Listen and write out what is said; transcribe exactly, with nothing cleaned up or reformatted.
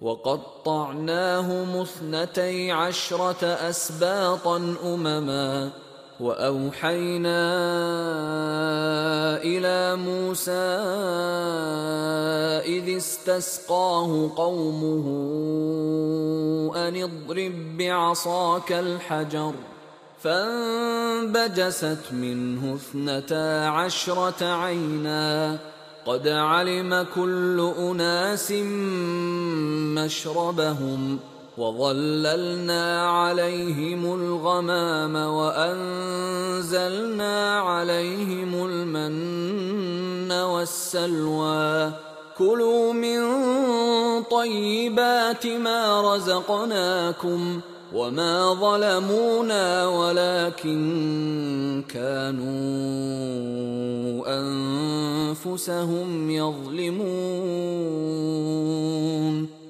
وقطعناهم اثنتي عشرة أسباطا أمما وأوحينا إلى موسى إذ استسقاه قومه أن اضرب بعصاك الحجر فانبجست منه اثنتا عشرة عينا قد علم كل أناس مشربهم وظللنا عليهم الغمام وأنزلنا عليهم المن والسلوى كلوا من طيبات ما رزقناكم وما ظلمونا ولكن كانوا أنفسهم يظلمون